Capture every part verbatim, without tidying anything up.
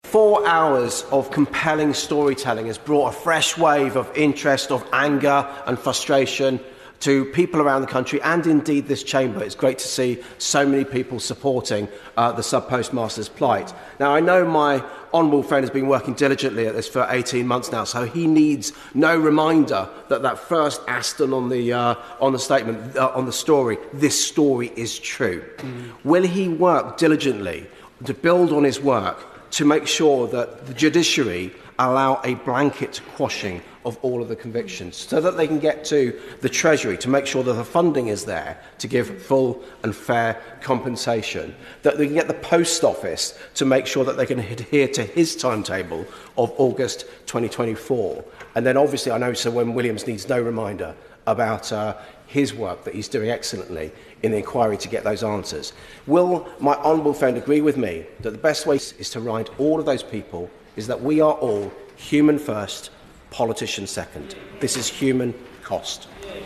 Four hours of compelling storytelling has brought a fresh wave of interest, of anger and frustration to people around the country and indeed this chamber. It's great to see so many people supporting uh, the sub-postmaster's plight. Now, I know my honourable friend has been working diligently at this for eighteen months now, so he needs no reminder that that first Aston on the, uh, on the statement, uh, on the story, this story is true. Mm. Will he work diligently to build on his work to make sure that the judiciary allow a blanket quashing of all of the convictions so that they can get to the Treasury to make sure that the funding is there to give full and fair compensation, that they can get the Post Office to make sure that they can adhere to his timetable of August twenty twenty-four. And then obviously I know Sir Wyn Williams needs no reminder about uh, his work that he's doing excellently in the inquiry to get those answers. Will my honourable friend agree with me that the best way is to remind all of those people is that we are all human first, politicians second? This is human cost.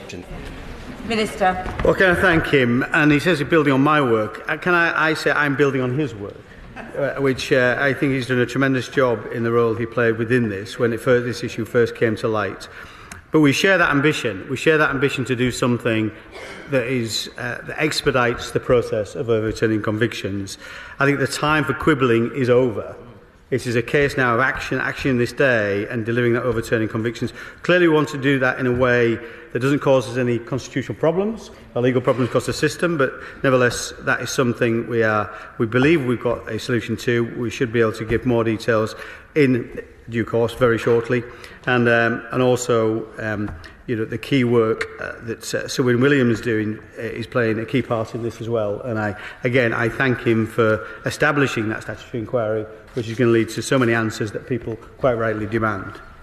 Minister. Well, can I thank him? And he says he's building on my work. Can I, I say I'm building on his work, uh, which uh, I think he's done a tremendous job in the role he played within this when it first, this issue first came to light. But we share that ambition. We share that ambition to do something that is uh, that expedites the process of overturning convictions. I think the time for quibbling is over. It is a case now of action, action this day, and delivering that overturning convictions. Clearly, we want to do that in a way that doesn't cause us any constitutional problems, or legal problems across the system. But nevertheless, that is something we are. We believe we've got a solution to. We should be able to give more details in due course, very shortly, and um, and also. Um, You know, the key work uh, that uh, Sir Wyn Williams is doing uh, is playing a key part in this as well. And I, again, I thank him for establishing that statutory inquiry, which is going to lead to so many answers that people quite rightly demand.